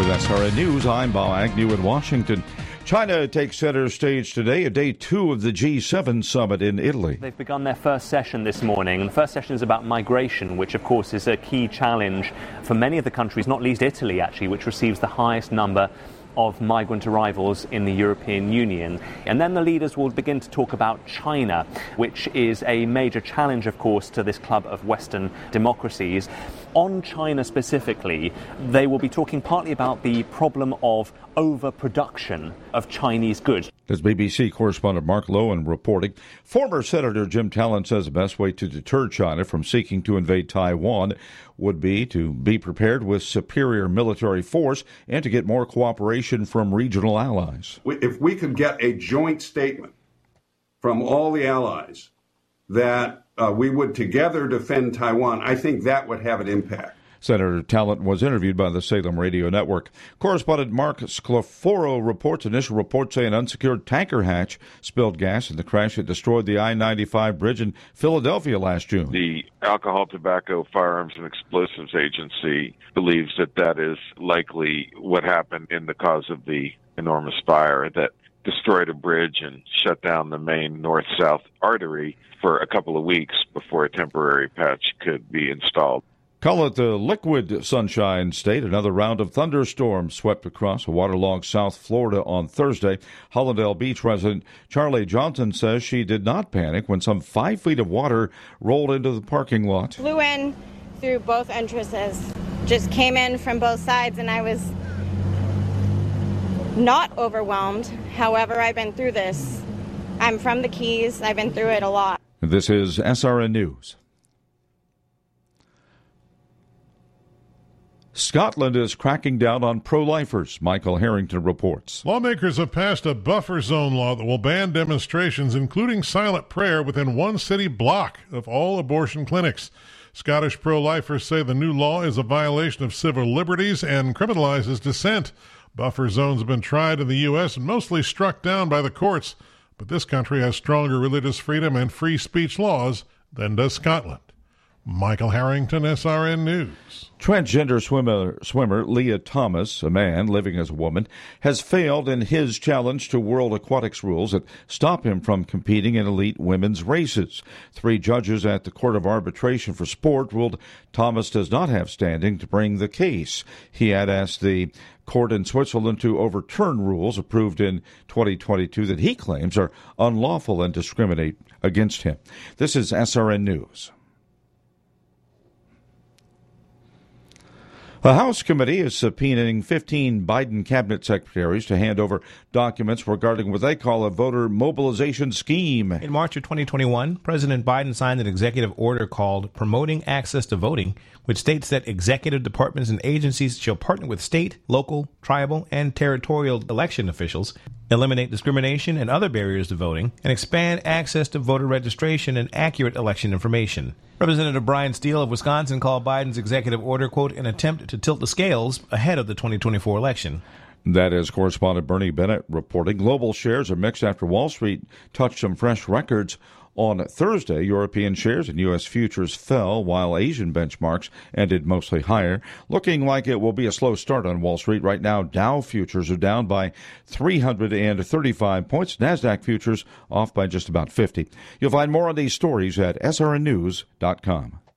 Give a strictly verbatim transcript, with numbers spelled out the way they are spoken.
With S R N News, I'm Bob Agnew in Washington. China takes center stage today at day two of the G seven summit in Italy. They've begun their first session this morning, and the first session is about migration, which of course is a key challenge for many of the countries, not least Italy actually, which receives the highest number of migrant arrivals in the European Union. And then the leaders will begin to talk about China, which is a major challenge, of course, to this club of Western democracies. On China specifically, they will be talking partly about the problem of overproduction of Chinese goods. As B B C correspondent Mark Lowen reporting, former Senator Jim Talent says the best way to deter China from seeking to invade Taiwan would be to be prepared with superior military force and to get more cooperation from regional allies. If we could get a joint statement from all the allies that uh, we would together defend Taiwan, I think that would have an impact. Senator Talent was interviewed by the Salem Radio Network. Correspondent Mark Sclaforo reports initial reports say an unsecured tanker hatch spilled gas in the crash that destroyed the I ninety-five bridge in Philadelphia last June. The Alcohol, Tobacco, Firearms, and Explosives Agency believes that that is likely what happened in the cause of the enormous fire that destroyed a bridge and shut down the main north-south artery for a couple of weeks before a temporary patch could be installed. Call it the liquid sunshine state. Another round of thunderstorms swept across a waterlogged South Florida on Thursday. Hollandale Beach resident Charlie Johnson says she did not panic when some five feet of water rolled into the parking lot. Flew in through both entrances, just came in from both sides, and I was not overwhelmed. However, I've been through this. I'm from the Keys. I've been through it a lot. This is S R N News. Scotland is cracking down on pro-lifers. Michael Harrington reports. Lawmakers have passed a buffer zone law that will ban demonstrations, including silent prayer, within one city block of all abortion clinics. Scottish pro-lifers say the new law is a violation of civil liberties and criminalizes dissent. Buffer zones have been tried in the U S and mostly struck down by the courts, but this country has stronger religious freedom and free speech laws than does Scotland. Michael Harrington, S R N News. Transgender swimmer, swimmer Leah Thomas, a man living as a woman, has failed in his challenge to World Aquatics rules that stop him from competing in elite women's races. Three judges at the Court of Arbitration for Sport ruled Thomas does not have standing to bring the case. He had asked the court in Switzerland to overturn rules approved in twenty twenty-two that he claims are unlawful and discriminate against him. This is S R N News. A House committee is subpoenaing fifteen Biden cabinet secretaries to hand over documents regarding what they call a voter mobilization scheme. In March of twenty twenty-one, President Biden signed an executive order called Promoting Access to Voting, which states that executive departments and agencies shall partner with state, local, tribal, and territorial election officials, eliminate discrimination and other barriers to voting, and expand access to voter registration and accurate election information. Representative Brian Steele of Wisconsin called Biden's executive order, quote, an attempt to tilt the scales ahead of the twenty twenty-four election. That is correspondent Bernie Bennett reporting. Global shares are mixed after Wall Street touched some fresh records. On Thursday, European shares and U S futures fell while Asian benchmarks ended mostly higher. Looking like it will be a slow start on Wall Street. Right now, Dow futures are down by three hundred thirty-five points. NASDAQ futures off by just about fifty. You'll find more on these stories at S R N news dot com.